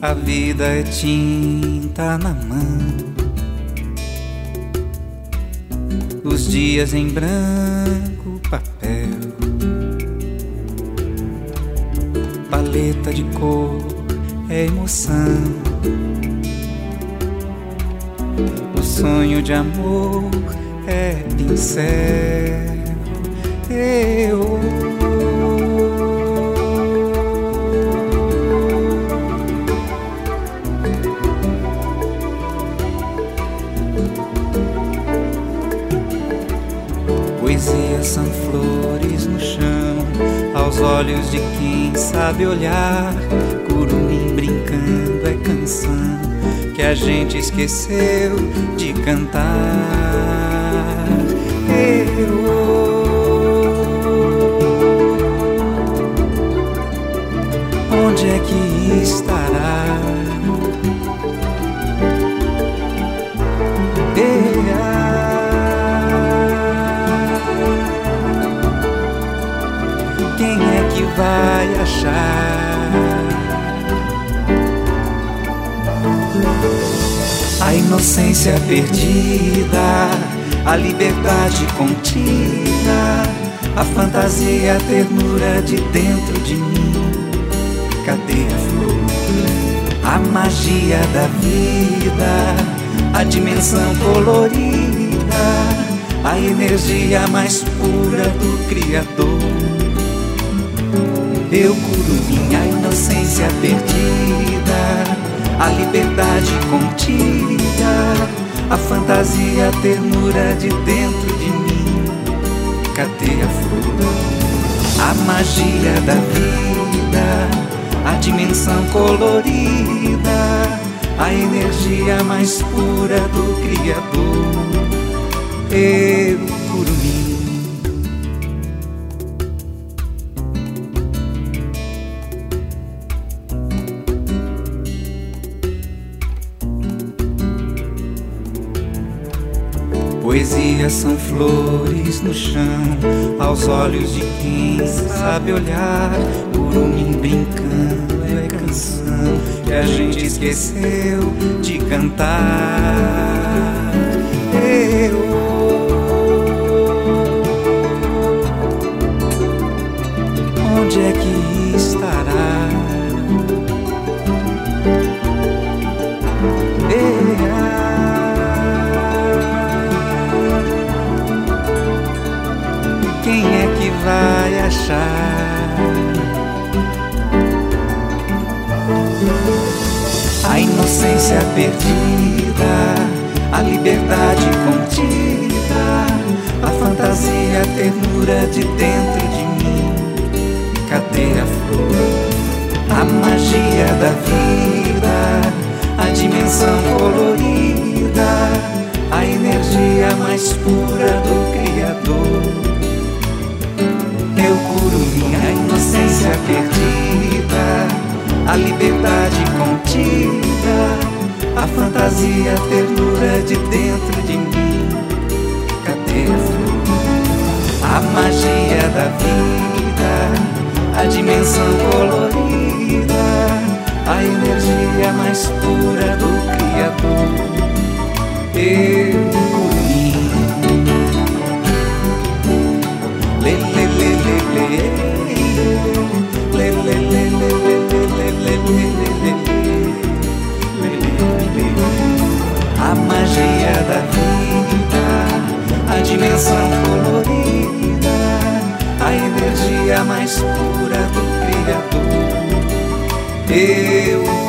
A vida é tinta na mão, os dias em branco papel, paleta de cor é emoção, o sonho de amor é pincel. Poesia são flores no chão, aos olhos de quem sabe olhar. Curumim brincando é canção que a gente esqueceu de cantar. Onde é que estará? Quem é que vai achar? A inocência perdida, a liberdade contida, a fantasia, a ternura de dentro de mim. Cadê a flor? A magia da vida, a dimensão colorida, a energia mais pura do Criador. Eu curo minha inocência perdida, a liberdade contida, a fantasia, a ternura de dentro de mim. Cadê a flor? A magia da vida, a dimensão colorida, a energia mais pura do Criador. Eu curo mim. Poesia são flores no chão, aos olhos de quem sabe olhar. Curumim brincando é canção que a gente esqueceu de cantar. Onde é que estará? Quem é que vai achar? A inocência perdida, a liberdade contida, a fantasia, a ternura de dentro de mim. Cadê a flor? A magia da vida, a dimensão colorida, a energia mais pura do Criador. Eu curo minha inocência perdida, a liberdade contida, a fantasia, a ternura de dentro de mim. Cadê a flor? A magia da vida, a dimensão colorida, a energia mais pura do Criador. Eu curo minha. A magia da vida, a dimensão colorida, a energia mais pura do Criador. Eu